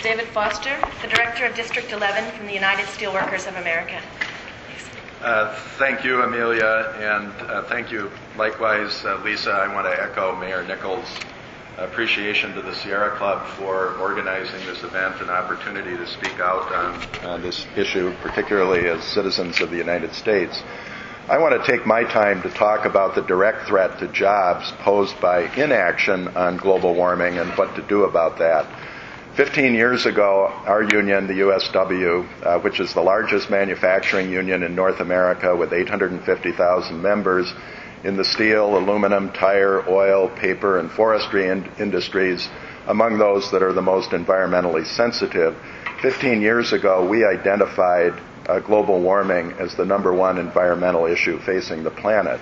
David Foster, the Director of District 11 from the United Steelworkers of America. Thank you, Amelia, and thank you likewise, Lisa. I want to echo Mayor Nichols' appreciation to the Sierra Club for organizing this event and opportunity to speak out on this issue, particularly as citizens of the United States. I want to take my time to talk about the direct threat to jobs posed by inaction on global warming and what to do about that. 15 years ago, our union, the USW, which is the largest manufacturing union in North America with 850,000 members in the steel, aluminum, tire, oil, paper, and forestry industries, among those that are the most environmentally sensitive, 15 years ago we identified global warming as the number one environmental issue facing the planet.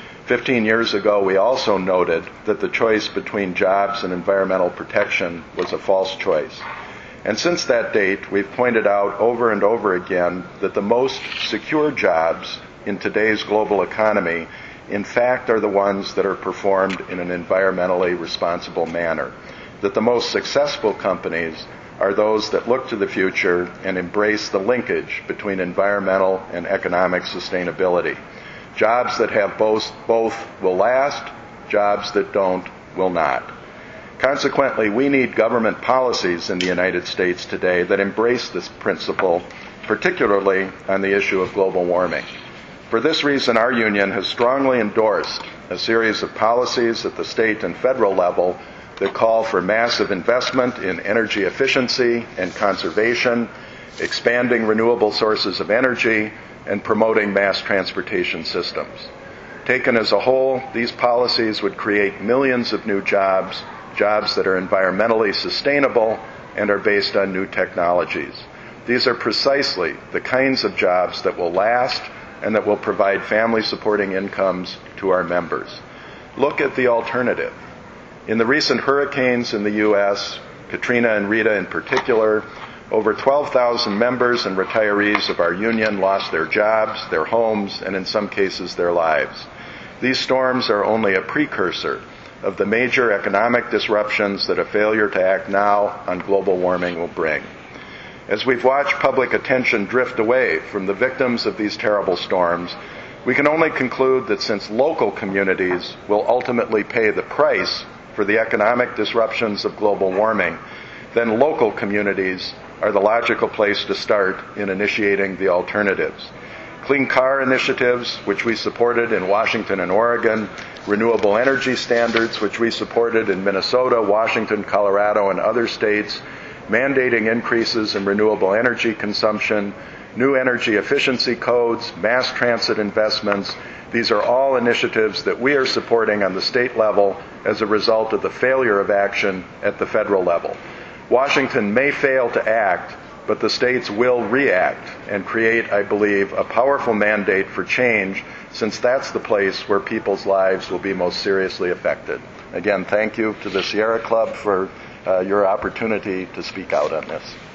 15 years ago, we also noted that the choice between jobs and environmental protection was a false choice. And since that date, we've pointed out over and over again that the most secure jobs in today's global economy, in fact, are the ones that are performed in an environmentally responsible manner. That the most successful companies are those that look to the future and embrace the linkage between environmental and economic sustainability. Jobs that have both will last, jobs that don't will not. Consequently, we need government policies in the United States today that embrace this principle, particularly on the issue of global warming. For this reason, our union has strongly endorsed a series of policies at the state and federal level that call for massive investment in energy efficiency and conservation, expanding renewable sources of energy, and promoting mass transportation systems. Taken as a whole, these policies would create millions of new jobs that are environmentally sustainable and are based on new technologies. These are precisely the kinds of jobs that will last and that will provide family-supporting incomes to our members. Look at the alternative. In the recent hurricanes in the U.S., Katrina and Rita in particular, over 12,000 members and retirees of our union lost their jobs, their homes, and in some cases their lives. These storms are only a precursor of the major economic disruptions that a failure to act now on global warming will bring. As we've watched public attention drift away from the victims of these terrible storms, we can only conclude that since local communities will ultimately pay the price for the economic disruptions of global warming, then local communities are the logical place to start in initiating the alternatives. Clean car initiatives, which we supported in Washington and Oregon, renewable energy standards, which we supported in Minnesota, Washington, Colorado, and other states, mandating increases in renewable energy consumption, new energy efficiency codes, mass transit investments. These are all initiatives that we are supporting on the state level as a result of the failure of action at the federal level. Washington may fail to act, but the states will react and create, I believe, a powerful mandate for change, since that's the place where people's lives will be most seriously affected. Again, thank you to the Sierra Club for your opportunity to speak out on this.